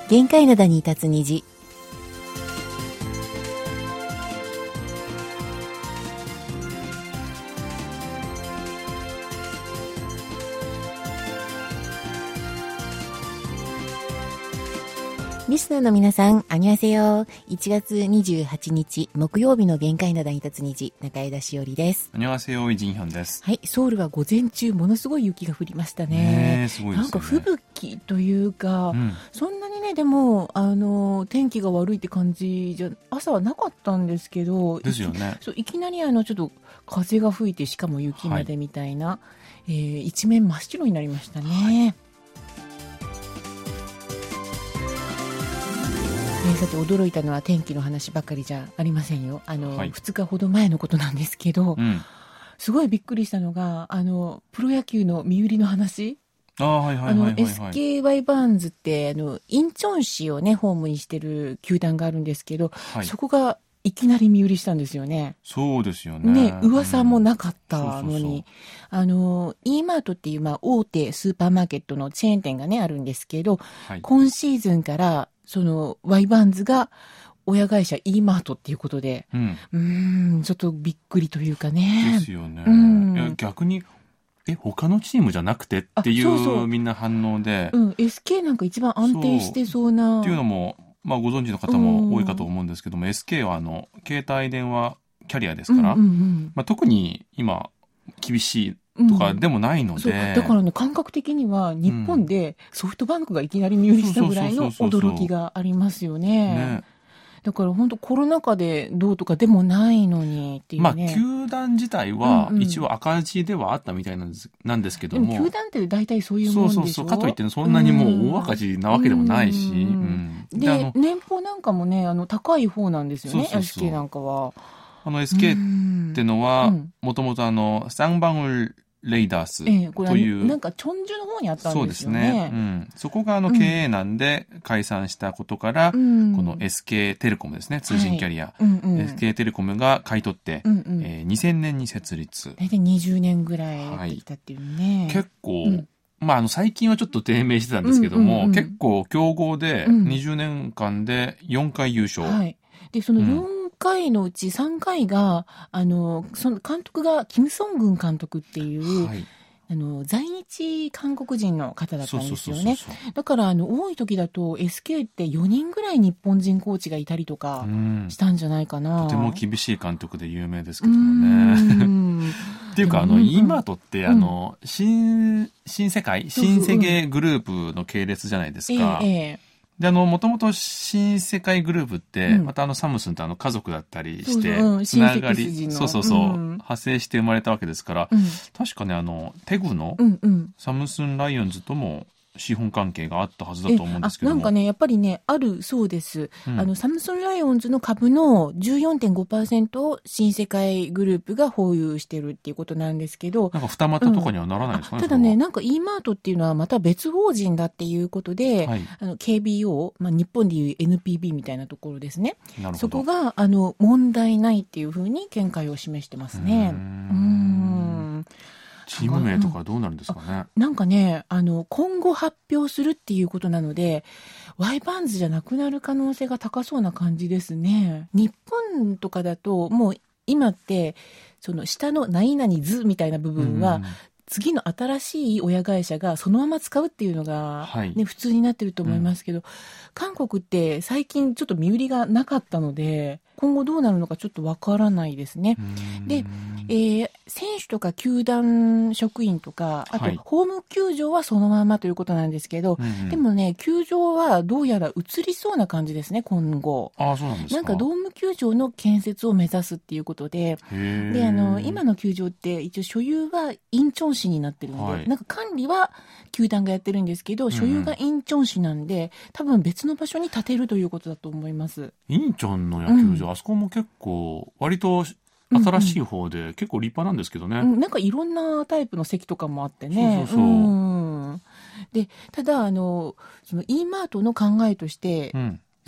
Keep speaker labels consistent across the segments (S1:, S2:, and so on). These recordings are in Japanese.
S1: 限界灘に立つ虹。リスナーの皆さん、アニョハセヨ。1月28日木曜日の限界灘に立つ虹、中枝しおりです。
S2: アニョハセヨ、イジンヒョンです。
S1: はい、ソウルは午前中ものすごい雪が降りましたね。
S2: すごいですね。
S1: なんか吹雪というか、そんなにね、でも天気が悪いって感じじゃ朝はなかったんですけど、
S2: ですよね。
S1: そう、いきなりちょっと風が吹いて、しかも雪までみたいな、一面真っ白になりましたね。さて驚いたのは天気の話ばかりじゃありませんよ。2日ほど前のことなんですけど、すごいびっくりしたのがプロ野球の身売りの話。SKY バーンズってインチョン市をねホームにしてる球団があるんですけど、そこがいきなり身売りしたんですよね。
S2: そうですよね。
S1: 噂もなかったのに、E マートっていう、大手スーパーマーケットのチェーン店がねあるんですけど、今シーズンからその Y バンズが親会社 E マートっていうことで、ちょっとびっくりというかね。
S2: ですよね。いや逆に他のチームじゃなくてっていうみんな反応で、
S1: SK なんか一番安定してそうな。
S2: っていうのもご存知の方も多いかと思うんですけども、SK は携帯電話キャリアですから、特に今厳しいとかでもないので、
S1: だからね、感覚的には日本でソフトバンクがいきなり身売りしたぐらいの驚きがありますよね。だから本当コロナ禍でどうとかでもないのにっていうね。
S2: 球団自体は一応赤字ではあったみたいなんですけども、
S1: でも球団って大体そういうもんでしょ。
S2: かといってそんなにもう大赤字なわけでもないし、
S1: で年俸なんかもね高い方なんですよね。SK なんかは
S2: SK ってのはもともとサンバンウルレイダースという、
S1: なんかチョンジュの方にあったんですよね。そうですね。
S2: そこが経営難で解散したことから、この SK テレコムですね、通信キャリア、SK テレコムが買い取って、2000年に設立。
S1: 大体20年ぐらいやってきたっていうね。
S2: 結構、最近はちょっと低迷してたんですけども、結構強豪で20年間で4回優勝。
S1: でその4回のうち3回がその監督がキム・ソングン監督っていう、在日韓国人の方だったんですよね。だから多い時だと SK って4人ぐらい日本人コーチがいたりとかしたんじゃないかな。
S2: とても厳しい監督で有名ですけどもね。っていうか今とって新世界新世界グループの系列じゃないですか。でもともと新世界グループって、またサムスンと家族だったりして、つながり、派生して生まれたわけですから、確かね、テグのサムスンライオンズとも資本関係があったはずだと思うんですけども。
S1: なんかね、やっぱりね、あるそうです。サムスンライオンズの株の 14.5% を新世界グループが保有してるっていうことなんですけど。
S2: なんか二股とかにはならないですかね。
S1: ただね、なんか E マートっていうのはまた別法人だっていうことで、KBO、日本でいう NPB みたいなところですね。そこが問題ないっていうふうに見解を示してますね。
S2: チーム名とかどうなるんですかね。
S1: なんかね、今後発表するっていうことなので、Y バンズじゃなくなる可能性が高そうな感じですね。日本とかだと、もう今って、その下の何々図みたいな部分は、次の新しい親会社がそのまま使うっていうのが、普通になってると思いますけど、韓国って最近ちょっと身売りがなかったので、今後どうなるのかちょっとわからないですね。で、選手とか球団職員とか、あとホーム球場はそのままということなんですけど、でもね、球場はどうやら移りそうな感じですね、今後。
S2: そうなんですか。
S1: なんかドーム球場の建設を目指すっていうことで、で、今の球場って一応所有はインチョン市になってるので、なんか管理は球団がやってるんですけど、所有がインチョン市なんで、多分別の場所に建てるということだと思います。
S2: インチョンの野球場、あそこも結構割と新しい方で結構立派なんですけどね。
S1: なんかいろんなタイプの席とかもあってね。で、ただその E マートの考えとして、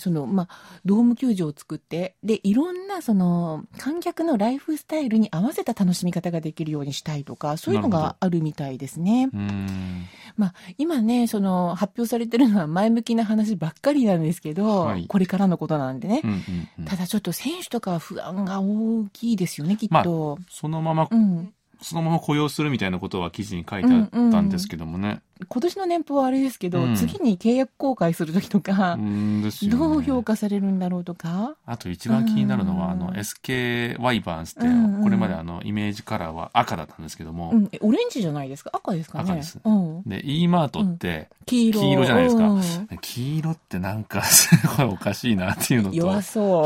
S1: ドーム球場を作って、で、いろんな観客のライフスタイルに合わせた楽しみ方ができるようにしたいとか、そういうのがあるみたいですね。今ね、発表されてるのは前向きな話ばっかりなんですけど、はい、これからのことなんでね。ただちょっと選手とかは不安が大きいですよね、きっと。
S2: そのまま雇用するみたいなことは記事に書いてあったんですけどもね。
S1: 今年の年俸はあれですけど、次に契約更改するときとか、どう評価されるんだろうとか。
S2: あと一番気になるのは、SK ワイバーンズって、これまでイメージカラーは赤だったんですけども。
S1: オレンジじゃないですか？赤ですかね？
S2: 赤です。で、E マートって、黄色じゃないですか。黄色ってなんか、すごいおかしいなっていうのと。
S1: 弱そう。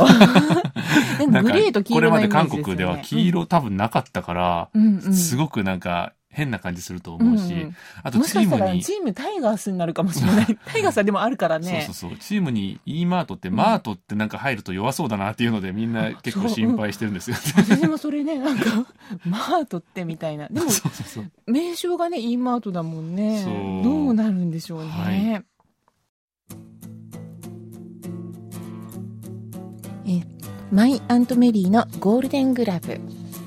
S1: グレーと黄色のイメージですよね。
S2: これまで韓国では黄色多分なかったから、すごくなんか、変な感じすると思うし、あとチームに。もしかしたら
S1: チームタイガースになるかもしれない。タイガースはでもあるからね。
S2: そう。チームに E マートって、マートってなんか入ると弱そうだなっていうので、みんな結構心配してるんですよ。
S1: 私もそれね、なんか、マートってみたいな。でも、名称がね、E マートだもんね。どうなるんでしょうね。マイ・アント・メリーのゴールデングラブ。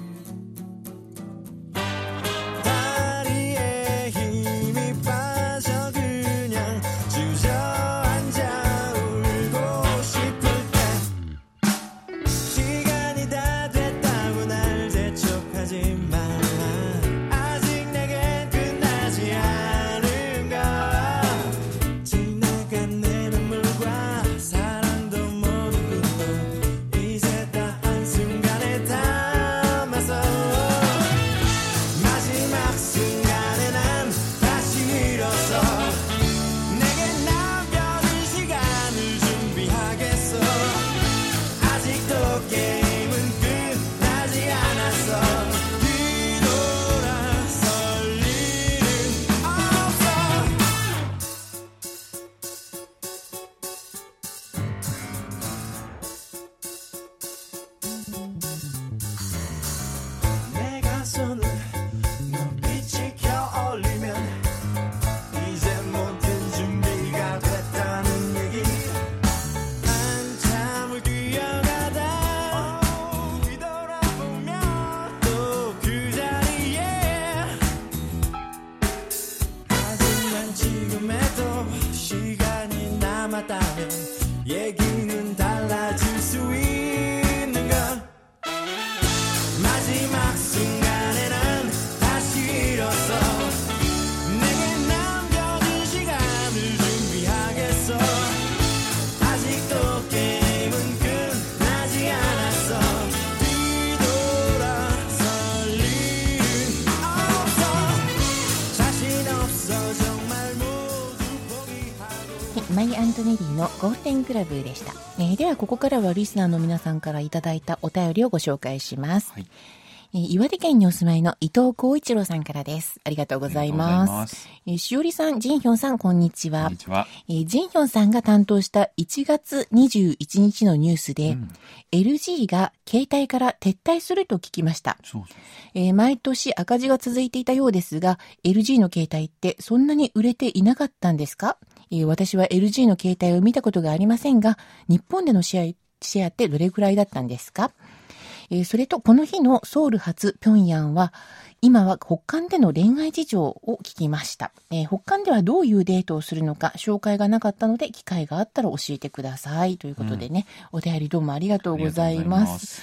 S1: マイ・アントネリーのゴールデンクラブでした。ではここからはリスナーの皆さんからいただいたお便りをご紹介します。岩手県にお住まいの伊藤光一郎さんからです。ありがとうございます。しおりさん、ジンヒョンさん、こんにちは。こんにちは。ジンヒョンさんが担当した1月21日のニュースで、LG が携帯から撤退すると聞きました。毎年赤字が続いていたようですが、LG の携帯ってそんなに売れていなかったんですか？私は LG の携帯を見たことがありませんが、日本でのシェアってどれくらいだったんですか？それとこの日のソウル発平壌は、今は北韓での恋愛事情を聞きました。北韓ではどういうデートをするのか紹介がなかったので、機会があったら教えてください。ということでね、お便りどうもありがとうございます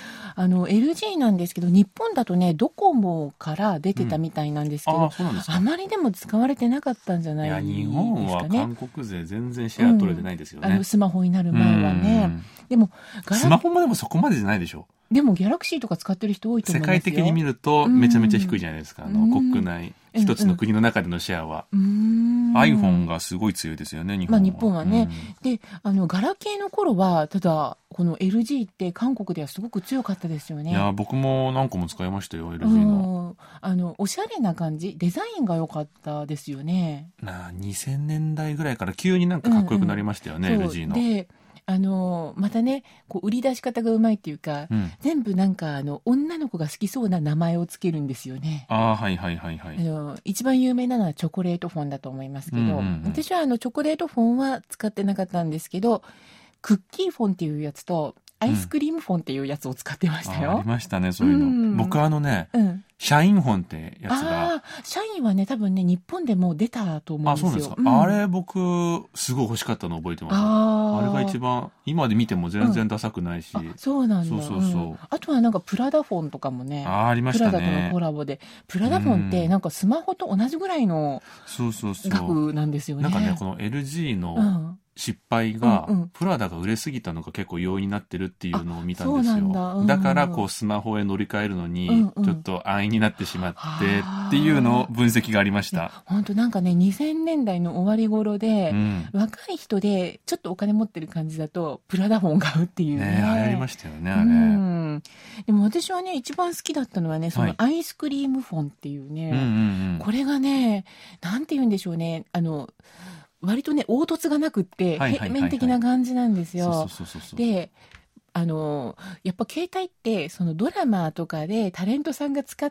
S1: 。LG なんですけど、日本だとね、ドコモから出てたみたいなんですけど、あまりでも使われてなかったんじゃないですかね。
S2: 日本は韓国勢全然シェア取れてないですよね。
S1: スマホになる前はね。でも、
S2: スマホもでもそこまでじゃないでしょ。
S1: でもギャラクシーとか使ってる人多いと思いますよ。
S2: 世界的に見るとめちゃめちゃ低いじゃないですか。国内、一つの国の中でのシェアは。iPhone がすごい強いですよね、日本は。
S1: 日本はね。で、ガラケーの頃は、ただ、この LG って韓国ではすごく強かったですよね。
S2: いや、僕も何個も使いましたよ、LG の。
S1: おしゃれな感じ、デザインが良かったですよね。
S2: 2000年代ぐらいから急になんかかっこよくなりましたよね、LG の。
S1: で、またね、売り出し方がうまいっていうか、全部なんか女の子が好きそうな名前をつけるんですよね。
S2: はいはいはいはい。
S1: 一番有名なのはチョコレートフォンだと思いますけど、私はチョコレートフォンは使ってなかったんですけど、 クッキーフォンっていうやつと、アイスクリームフォンっていうやつを使ってましたよ。
S2: ありましたね、そういうの。僕シャインフォンってやつが。
S1: シャインはね、多分ね、日本でも出たと思うんですよ。
S2: そうですか。あれ、僕、すごい欲しかったの覚えてます。あれが一番、今で見ても全然ダサくないし。
S1: そうなんだ。あとはなんか、プラダフォンとかもね。
S2: ありましたね。
S1: プラダとのコラボで。プラダフォンって、なんかスマホと同じぐらいの額なんですよね。
S2: なんかね、この LG の、失敗が、プラダが売れすぎたのが結構要因になってるっていうのを見たんですよ。だからこうスマホへ乗り換えるのにちょっと安易になってしまってっていうの分析がありました。
S1: 本当なんかね、2000年代の終わり頃で、若い人でちょっとお金持ってる感じだとプラダフォン買うっていうね。
S2: 流行りましたよね、あれ。
S1: でも私はね、一番好きだったのはね、そのアイスクリームフォンっていうね、これがね、なんて言うんでしょうね、割とね、凹凸がなくって、平面的な感じなんですよ。で、やっぱ携帯って、そのドラマとかでタレントさんが使って、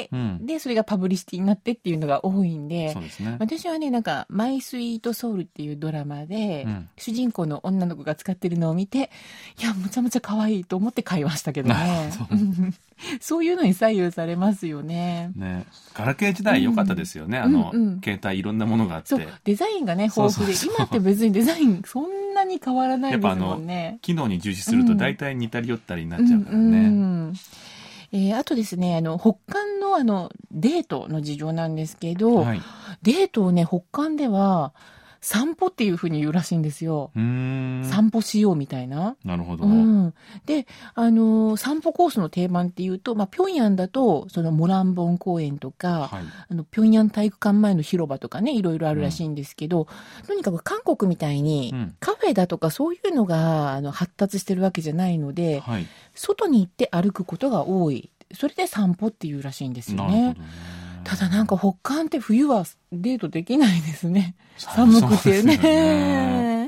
S1: で、それがパブリシティになってっていうのが多いんで、私はね、なんか、マイスイートソウルっていうドラマで、主人公の女の子が使ってるのを見て、いや、むちゃむちゃ可愛いと思って買いましたけどね。そういうのに左右されますよね。
S2: ガラケー時代良かったですよね。携帯いろんなものがあって。
S1: デザインがね、豊富で、今って別にデザインそんなに変わらないですもんね。
S2: 機能に重視すると大体似たり寄ったりになっちゃうからね。
S1: あとですね、北韓のデートの事情なんですけど、デートをね、北韓では、散歩っていう風に言うらしいんですよ。散歩しようみたいな。
S2: なるほど。
S1: で、散歩コースの定番っていうと、平壌だと、そのモランボン公園とか、平壌体育館前の広場とかね、いろいろあるらしいんですけど、とにかく韓国みたいに、カフェだとかそういうのが、発達してるわけじゃないので、外に行って歩くことが多い。それで散歩っていうらしいんですよね。ただなんか北韓って冬はデートできないですね。寒くてね。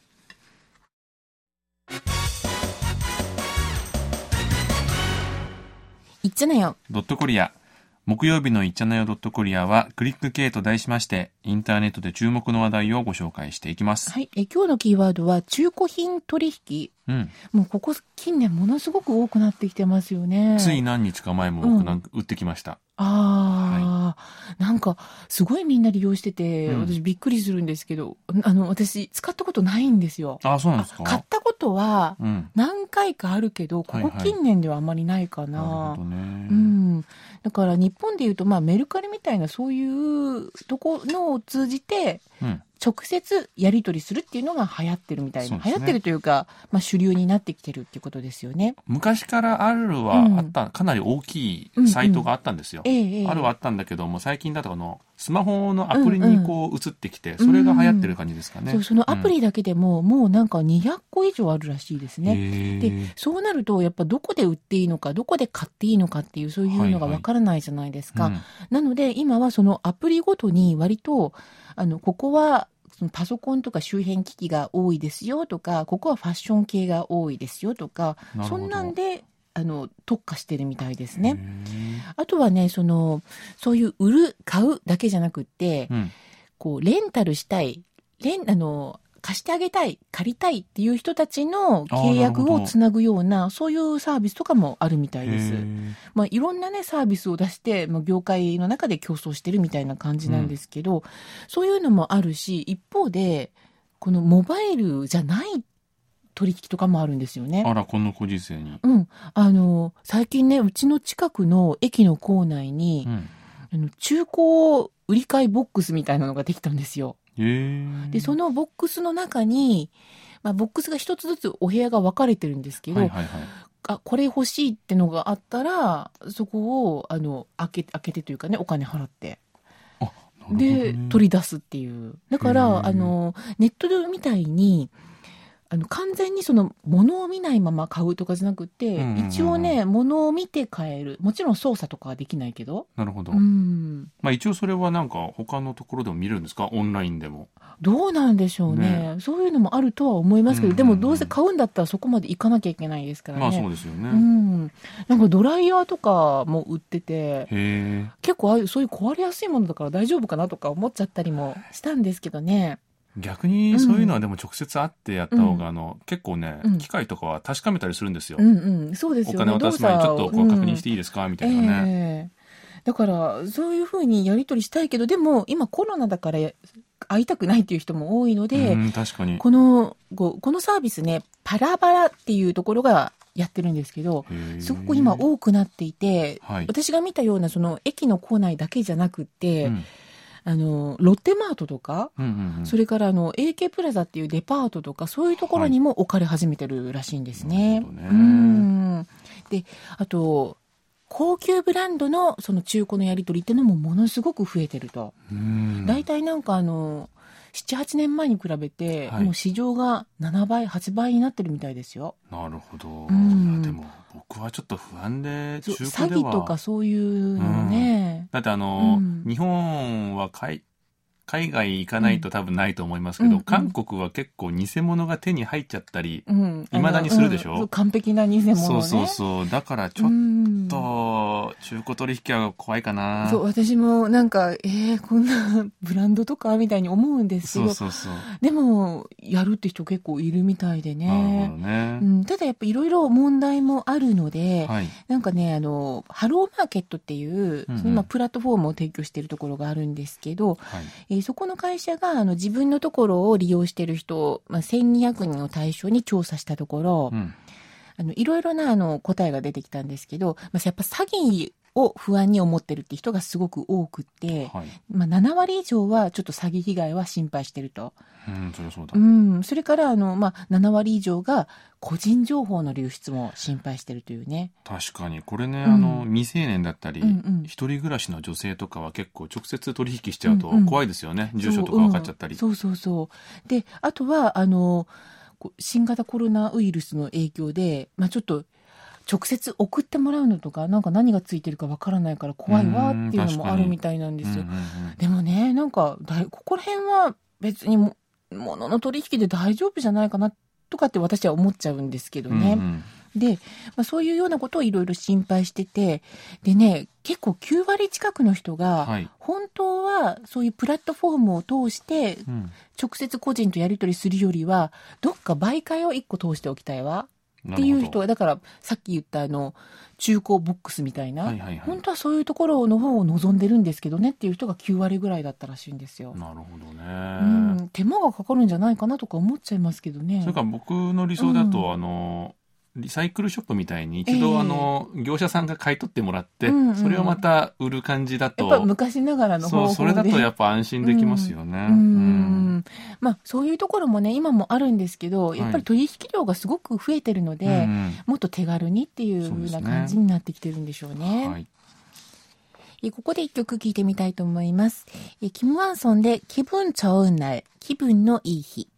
S1: いっちゃなよ。
S2: ドットコリア。木曜日のいっちゃなよドットコリアはクリック系と題しましてインターネットで注目の話題をご紹介していきます。
S1: はい。今日のキーワードは中古品取引。もうここ近年ものすごく多くなってきてますよね。
S2: つい何日か前も僕売ってきました。
S1: なんかすごいみんな利用してて、私びっくりするんですけど、私使ったことないんですよ。
S2: そうなんですか。
S1: 買ったことは何回かあるけど、ここ近年ではあまりないかな。
S2: なるほどね。
S1: だから日本でいうとメルカリみたいなそういうところを通じて、直接やり取りするっていうのが流行ってるみたいな、流行ってるというか、主流になってきてるっていうことですよね。
S2: 昔からあるはあった、かなり大きいサイトがあったんですよ。あるはあったんだけども、最近だとスマホのアプリに移ってきて、それが流行ってる感じですかね。
S1: そのアプリだけでも、もうなんか200個以上あるらしいですね。で、そうなると、やっぱどこで売っていいのか、どこで買っていいのかっていう、そういうのがわからないじゃないですか。なので、今はそのアプリごとに割と、ここは、そのパソコンとか周辺機器が多いですよとか、ここはファッション系が多いですよとか、そんなんで、特化してるみたいですね。あとはね、そういう売る、買うだけじゃなくって、レンタルしたい、貸してあげたい、借りたいっていう人たちの契約をつなぐような、そういうサービスとかもあるみたいです。いろんなね、サービスを出して、業界の中で競争してるみたいな感じなんですけど、そういうのもあるし、一方で、このモバイルじゃない取引とかもあるんですよね。
S2: このご時世に。
S1: 最近ね、うちの近くの駅の構内に、中古売り買いボックスみたいなのができたんですよ。で、そのボックスの中に、ボックスが一つずつお部屋が分かれてるんですけど、これ欲しいってのがあったら、そこを、開けてというかね、お金払って。で、取り出すっていう。だから、ネットでみたいに、完全にその物を見ないまま買うとかじゃなくて、一応ね、物を見て買える。もちろん操作とかはできないけど。
S2: なるほど。一応それはなんか他のところでも見れるんですか？オンラインでも。
S1: どうなんでしょうね。そういうのもあるとは思いますけど、でもどうせ買うんだったらそこまで行かなきゃいけないですからね。
S2: そうですよね。
S1: なんかドライヤーとかも売ってて、結構そういう壊れやすいものだから大丈夫かなとか思っちゃったりもしたんですけどね。
S2: 逆にそういうのはでも直接会ってやった方が、結構ね、機械とかは確かめたりするんですよ。
S1: そうですよね。
S2: お金を出す前にちょっとこう確認していいですか、みたいなね。
S1: だからそういうふうにやり取りしたいけど、でも今コロナだから会いたくないっていう人も多いので、
S2: 確かに
S1: このサービスね、パラバラっていうところがやってるんですけど、すごく今多くなっていて、私が見たようなその駅の構内だけじゃなくって、ロッテマートとか、それからAK プラザっていうデパートとか、そういうところにも置かれ始めてるらしいんですね。で、あと高級ブランドのその中古のやり取りっていうのもものすごく増えてると。だいたいなんか7、8年前に比べて、もう市場が7倍、8倍になってるみたいですよ。
S2: なるほど。でも僕はちょっと不安で、中古では
S1: 詐欺とかそういうのね。
S2: だって日本は海外行かないと多分ないと思いますけど、韓国は結構偽物が手に入っちゃったり、未だにするでしょ、
S1: 完璧な偽物ね。
S2: そう。だからちょっと、中古取引は怖いかな。
S1: 私もなんか、こんなブランドとかみたいに思うんですけど、でも、やるって人結構いるみたいでね。
S2: なるほどね。
S1: ただやっぱいろいろ問題もあるので、なんかね、ハローマーケットっていう、今プラットフォームを提供しているところがあるんですけど、そこの会社が自分のところを利用している人、1200人を対象に調査したところ、いろいろな答えが出てきたんですけど、やっぱ詐欺を不安に思ってるって人がすごく多くって、7割以上はちょっと詐欺被害は心配してると。
S2: そりゃそうだ。
S1: それから7割以上が個人情報の流出も心配してるというね。
S2: 確かにこれね、未成年だったり、一人暮らしの女性とかは結構直接取引しちゃうと怖いですよね。住所とか分かっちゃったり。
S1: で、あとは新型コロナウイルスの影響で、ちょっと直接送ってもらうのとか、なんか何がついてるかわからないから怖いわっていうのもあるみたいなんですよ。でもね、なんかここら辺は別に物の取引で大丈夫じゃないかなとかって私は思っちゃうんですけどね。で、そういうようなことをいろいろ心配してて、でね、結構9割近くの人が、本当はそういうプラットフォームを通して、直接個人とやり取りするよりは、どっか媒介を1個通しておきたいわ。っていう人は、だからさっき言った中古ボックスみたいな、本当はそういうところの方を望んでるんですけどねっていう人が9割ぐらいだったらしいんですよ。
S2: なるほどね。
S1: 手間がかかるんじゃないかなとか思っちゃいますけどね。
S2: それから僕の理想だと、リサイクルショップみたいに一度業者さんが買い取ってもらって、それをまた売る感じだと、
S1: やっぱ昔ながらの方法で、
S2: それだとやっぱ安心できますよね。
S1: そういうところもね今もあるんですけど、やっぱり取引量がすごく増えてるので、もっと手軽にっていう風な感じになってきてるんでしょうね。ここで一曲聴いてみたいと思います。キム・ワンソンで気分좋은 날、気分のいい日。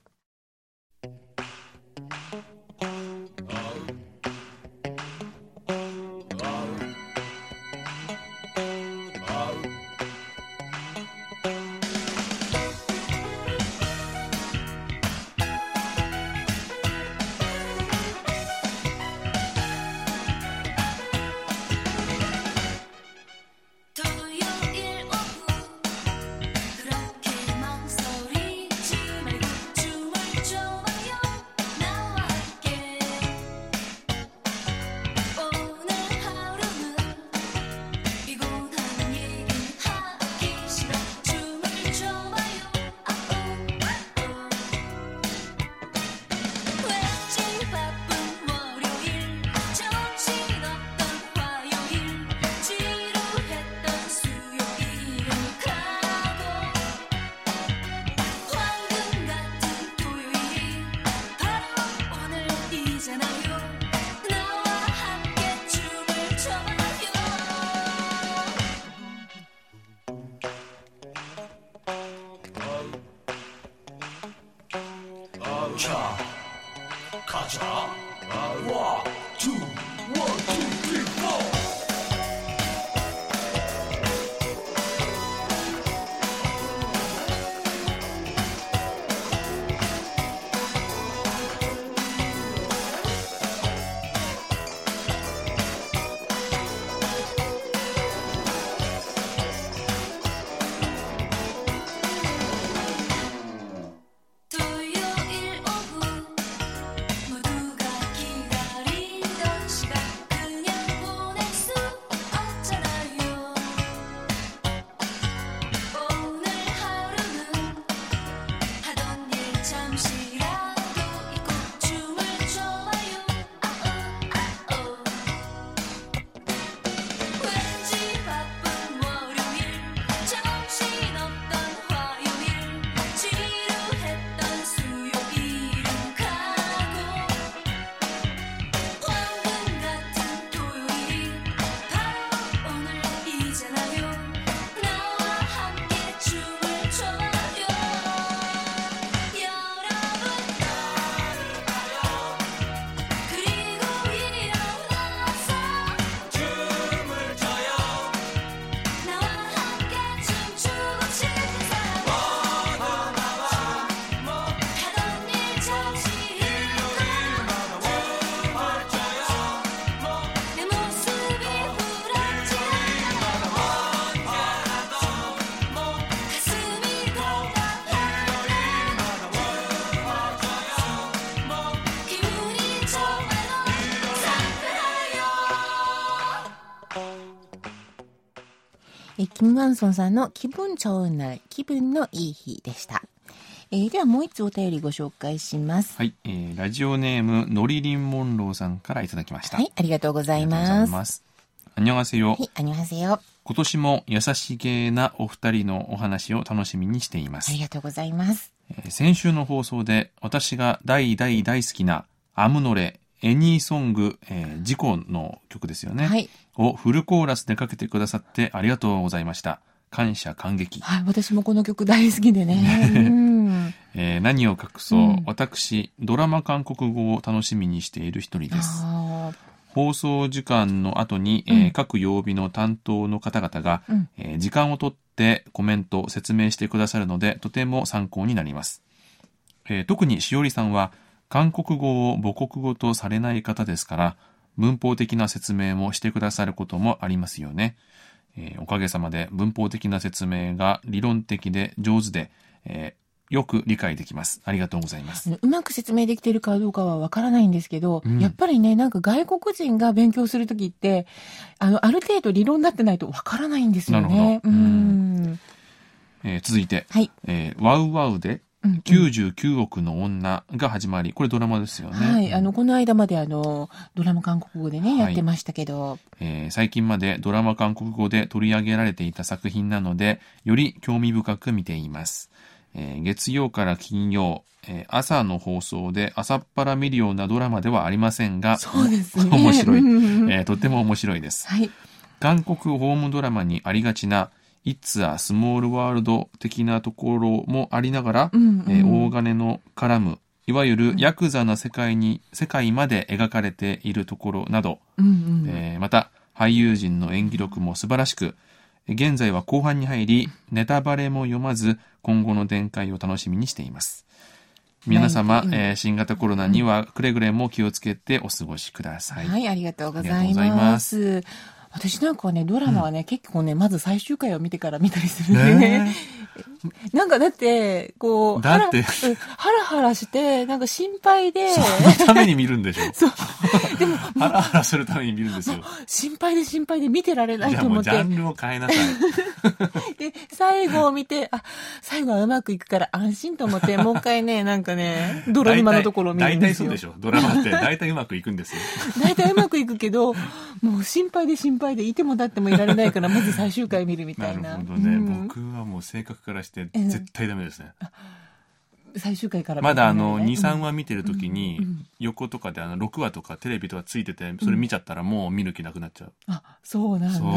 S1: キム・ワンソンさんの気分좋은 날、気分のいい日でした。ではもう一つお便りご紹介します。
S2: はい、ラジオネームのりりんモンローさんからいただきました。
S1: はい、ありがとうございます。
S2: 안녕하세요。
S1: はい、안녕하세요。
S2: 今年も優しげなお二人のお話を楽しみにしています。
S1: ありがとうございます。
S2: 先週の放送で私が大好きなアムノレエニーソング、ジコの曲ですよね、
S1: はい、
S2: をフルコーラスでかけてくださってありがとうございました。感謝感激。
S1: はい、私もこの曲大好きでね。
S2: 何を隠そう、私ドラマ韓国語を楽しみにしている一人です。放送時間の後に、各曜日の担当の方々が、時間をとってコメント説明してくださるのでとても参考になります。特にしおりさんは韓国語を母国語とされない方ですから文法的な説明もしてくださることもありますよね。おかげさまで文法的な説明が理論的で上手で、よく理解できます。ありがとうございます。
S1: うまく説明できているかどうかはわからないんですけど、やっぱりね、なんか外国人が勉強するときって、ある程度理論になってないとわからないんですよね。
S2: 続いて、
S1: はい、
S2: ワウワウで99億の女が始まり、これドラマですよね。
S1: はい、この間までドラマ韓国語でね、やってましたけど、
S2: 最近までドラマ韓国語で取り上げられていた作品なので、より興味深く見ています。月曜から金曜、朝の放送で朝っぱら見るようなドラマではありませんが、
S1: そうですね、
S2: 面白い、とても面白いです。
S1: はい、
S2: 韓国ホームドラマにありがちなIt's a Small World 的なところもありながら、大金の絡むいわゆるヤクザな世界まで描かれているところなど、また俳優陣の演技力も素晴らしく、現在は後半に入りネタバレも読まず今後の展開を楽しみにしています。皆様、新型コロナにはくれぐれも気をつけてお過ごしください。
S1: はい、ありがとうございます。私なんかはね、ドラマはね、結構ね、まず最終回を見てから見たりするんでね。なんかだって、こう、ハラハラして、なんか心配で。
S2: そのために見るんでしょ。
S1: そう。でも、
S2: ハラハラするために見るんですよ。
S1: 心配で見てられないと思って。
S2: じゃあもうジャンルを変えなさい。
S1: で、最後を見て、最後はうまくいくから安心と思って、もう一回ね、なんかね、泥沼のところを見るんですよ。
S2: 大体そうでしょ。ドラマって大体うまくいくんですよ。
S1: 大体うまくいくけど、もう心配でいても立ってもいられないから、まず最終回見るみたいな。
S2: なるほどね。僕はもう性格からして絶対ダメですね。
S1: 最終回から
S2: まだ2、3話見てるときに、横とかで6話とかテレビとかついてて、それ見ちゃったらもう見る気なくなっちゃう。
S1: そうなんだ。
S2: そう。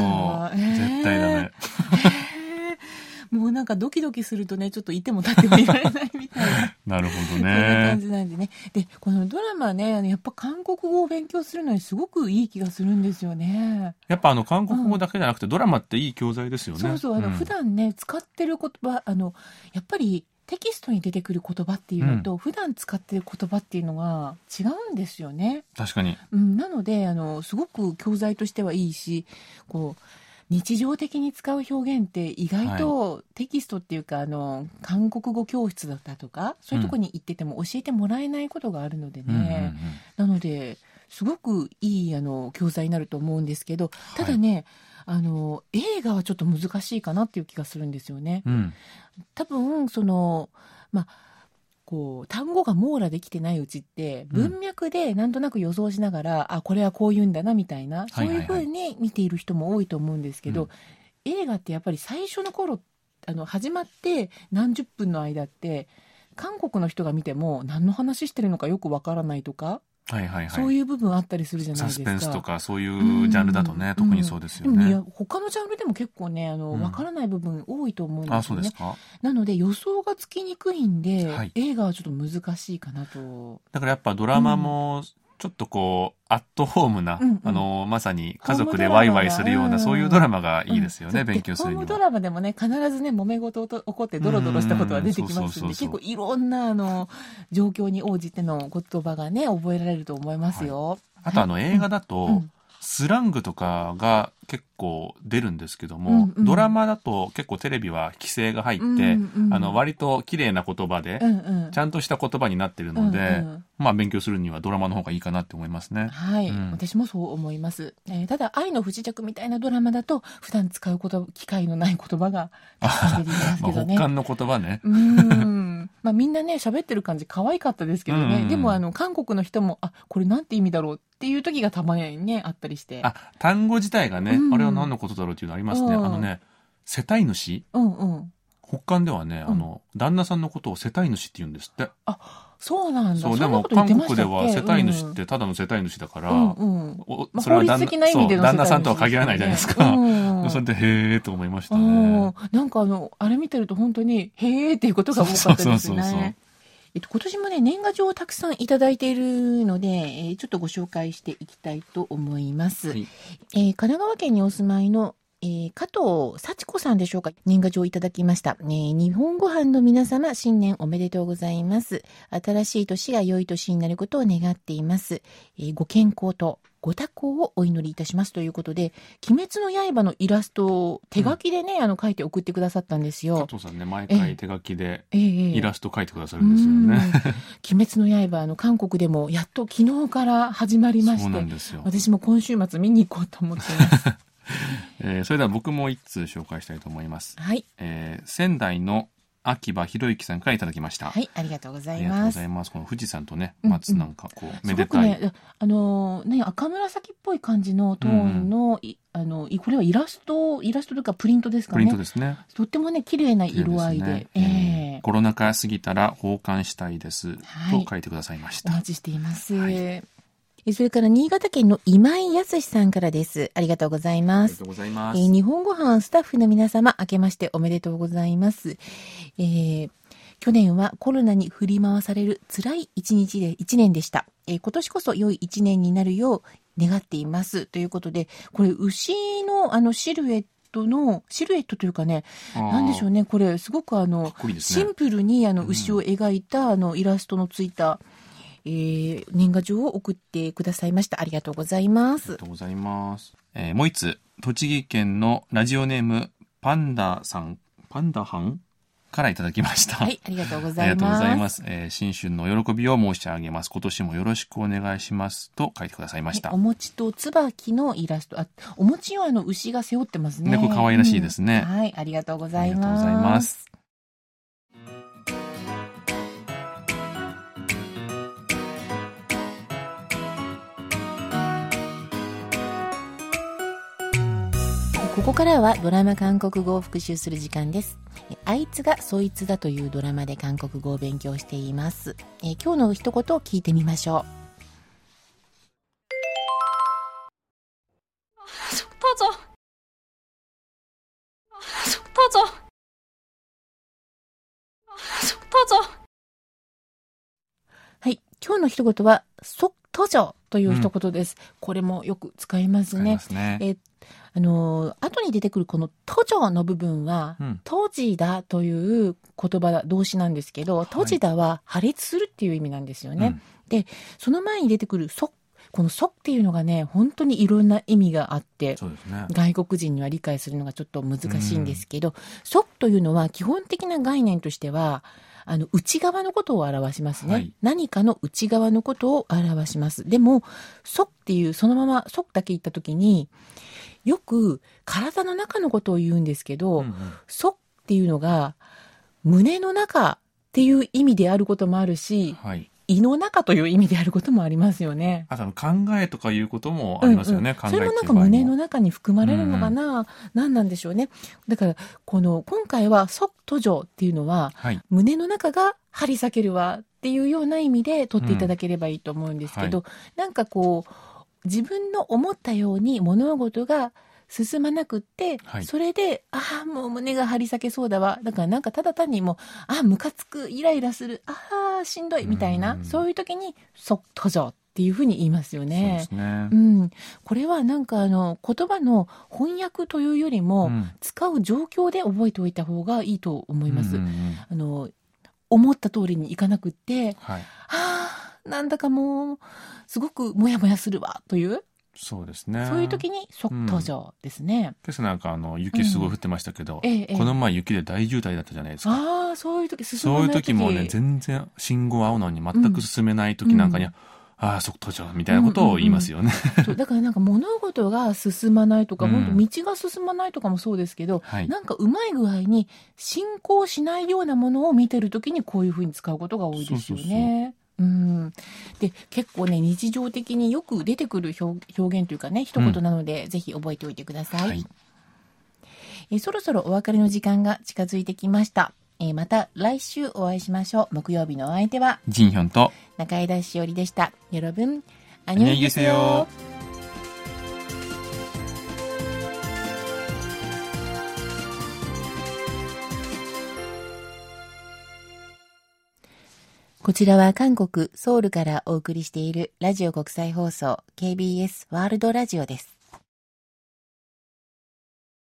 S2: 絶対ダメ。
S1: もうなんかドキドキするとね、ちょっといても立ってもいられないみたいな。
S2: なるほどね。
S1: そんな感じなんでね。で、このドラマね、やっぱ韓国語を勉強するのにすごくいい気がするんですよね。
S2: やっぱ韓国語だけじゃなくて、ドラマっていい教材ですよね。
S1: そう、普段ね、使ってる言葉、やっぱりテキストに出てくる言葉っていうのと、普段使ってる言葉っていうのが違うんですよね。
S2: 確かに。
S1: なので、すごく教材としてはいいし、こう、日常的に使う表現って意外とテキストっていうか、韓国語教室だったとかそういうところに行ってても教えてもらえないことがあるのでね、なのですごくいい教材になると思うんですけど、ただね、映画はちょっと難しいかなっていう気がするんですよね。多分こう単語が網羅できてないうちって文脈でなんとなく予想しながら、これはこう言うんだなみたいな、そういうふうに見ている人も多いと思うんですけど、映画ってやっぱり最初の頃始まって何十分の間って韓国の人が見ても何の話してるのかよくわからないとか、そういう部分あったりするじゃないですか。
S2: サスペンスとかそういうジャンルだとね、特にそうですよね。
S1: でも他のジャンルでも結構ねわからない部分多いと思うんですよね。
S2: そうですか。
S1: なので予想がつきにくいんで、映画はちょっと難しいかなと。
S2: だからやっぱドラマもちょっとこうアットホームな、まさに家族でワイワイするような、そういうドラマがいいですよね、勉強するには。
S1: ホームドラマでもね、必ずね、揉め事起こってドロドロしたことは出てきますんで、結構いろんな状況に応じての言葉がね、覚えられると思いますよ。
S2: あと映画だと、 スラングとかが結構出るんですけども、ドラマだと結構テレビは規制が入って、割と綺麗な言葉で、ちゃんとした言葉になってるので、まあ勉強するにはドラマの方がいいかなって思いますね。
S1: はい、私もそう思います。ただ愛の不時着みたいなドラマだと普段使う機会のない言葉が出てきますけどね。
S2: 北韓の言葉ね。
S1: まあみんなね喋ってる感じ可愛かったですけどね。でも韓国の人もこれなんて意味だろうっていう時がたまにねあったりして。
S2: 単語自体がね、あれは何のことだろうっていうのありますね。世帯主。北韓ではね、旦那さんのことを世帯主って言うんですって。
S1: そうなんだ。
S2: そう、でも韓国では世帯主ってただの世帯主だから、
S1: それは旦
S2: 那さんとは限らないじゃないですか。それでへーと思いましたね。
S1: なんかあれ見てると本当にへーっていうことが多かったですね。今年もね、年賀状をたくさんいただいているので、ちょっとご紹介していきたいと思います。神奈川県にお住まいの加藤幸子さんでしょうか。年賀状をいただきました。日本ご飯の皆様、新年おめでとうございます。新しい年が良い年になることを願っています。ご健康とご多幸をお祈りいたしますということで、鬼滅の刃のイラストを手書きでね、書いて送ってくださったんですよ。
S2: 加藤さんね、毎回手書きでイラスト書いてくださるんですよね。
S1: 鬼滅の刃韓国でもやっと昨日から始まりまして、
S2: そうなんですよ。
S1: 私も今週末見に行こうと思っています。
S2: それでは僕も一通紹介したいと思います。
S1: はい。
S2: 仙台の秋葉博之さんからいただきました。
S1: はい、ありがとうございます。
S2: ありがとうございます。この富士山とね、松なんかめでたい。
S1: すごくね、赤紫っぽい感じのトーンの、これはイラストというかプリントですかね。
S2: プリントですね。
S1: とってもね、綺麗な色合いで。
S2: コロナ禍過ぎたら奉還したいです。と書いてくださいました。
S1: お待ちしています。それから新潟県の今井康さんからです。ありがとうございます。
S2: ありがとうございます。
S1: 日本ご飯スタッフの皆様、明けましておめでとうございます。去年はコロナに振り回される辛い一年でした。今年こそ良い一年になるよう願っています。ということで、これ牛のシルエットというかね、なんでしょうね、これすごくシンプルに牛を描いたイラストのついた、年賀状を送ってくださいました。ありがとうございます。
S2: ありがとうございます。もう一つ、栃木県のラジオネームパンダハンからいただきました。
S1: はい、ありがとうございます。
S2: ありがとうございます。新春の喜びを申し上げます。今年もよろしくお願いしますと書いてくださいました。
S1: お餅と椿のイラスト、お餅を牛が背負ってますね。
S2: ね、これ可愛らしいですね。
S1: はい、ありがとうございます。
S2: ありがとうございます。
S1: ここからはドラマ韓国語を復習する時間です。あいつがそいつだというドラマで韓国語を勉強しています。今日の一言を聞いてみましょう。
S3: 속 터져. 속 터져. 속 터져.
S1: はい、今日の一言は속 터져という一言です。これもよく使いますね。後に出てくるこのトジョの部分は、トジダという言葉動詞なんですけど、トジダは破裂するっていう意味なんですよね。で、その前に出てくるこのソっていうのがね、本当にいろんな意味があって、
S2: そうですね、
S1: 外国人には理解するのがちょっと難しいんですけど、ソというのは基本的な概念としては、内側のことを表しますね。何かの内側のことを表します。でも、ソっていう、そのままソだけ言ったときに、よく体の中のことを言うんですけど、ソっていうのが胸の中っていう意味であることもあるし、胃の中という意味であることもありますよね。
S2: あと考えとかいうこともありますよね。
S1: それもなんか胸の中に含まれるのかな、何なんでしょうね。だから今回はソトジョっていうのは、胸の中が張り裂けるわっていうような意味で取っていただければいいと思うんですけど、なんか自分の思ったように物事が進まなくって、それでもう胸が張り裂けそうだわ、だからなんかただ単にもうムカつく、イライラする、しんどいみたいな、そういう時にソトジョっていうふうに言いますよね。
S2: そうですね。
S1: これはなんか言葉の翻訳というよりも、使う状況で覚えておいた方がいいと思います。思った通りにいかなくって、なんだかもうすごくモヤモヤするわという、
S2: そうですね。
S1: そういう時に속터져ですね。
S2: 今朝なんか雪すごい降ってましたけど、この前雪で大渋滞だったじゃないですか。
S1: ああ、そういう時進まない時。
S2: そういう時もね、全然信号青なのに全く進めない時なんかに、속터져みたいなことを言いますよね。
S1: そうだからなんか物事が進まないとか、本当道が進まないとかもそうですけど、なんかうまい具合に進行しないようなものを見てる時にこういうふうに使うことが多いですよね。で結構ね日常的によく出てくる表現というかね一言なので、ぜひ覚えておいてください。そろそろお別れの時間が近づいてきました。また来週お会いしましょう。木曜日のお相手は
S2: ジンヒョンと
S1: 中枝しおりでした。여러분 안녕히 계세요。こちらは韓国ソウルからお送りしているラジオ国際放送 KBS ワールドラジオです。